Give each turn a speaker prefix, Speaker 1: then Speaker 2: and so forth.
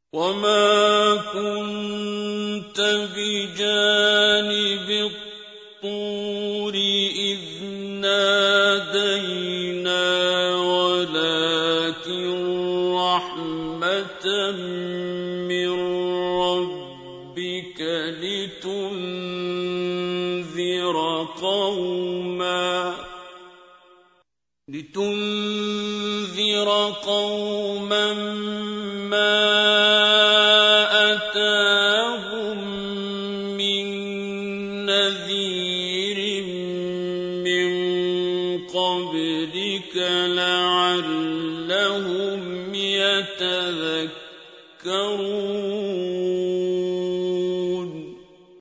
Speaker 1: وَمَا كُنتَ بِجَانِبِ الطُّورِ إِذْ نَادَيْنَا وَلَٰكِن رَّحْمَةً مِّن رَّبِّكَ لِتُنذِرَ قَوْمًا مَّا أَتَاهُم مِّن نَّذِيرٍ مِّن قَبْلِكَ لَعَلَّهُمْ يَتَذَكَّرُونَ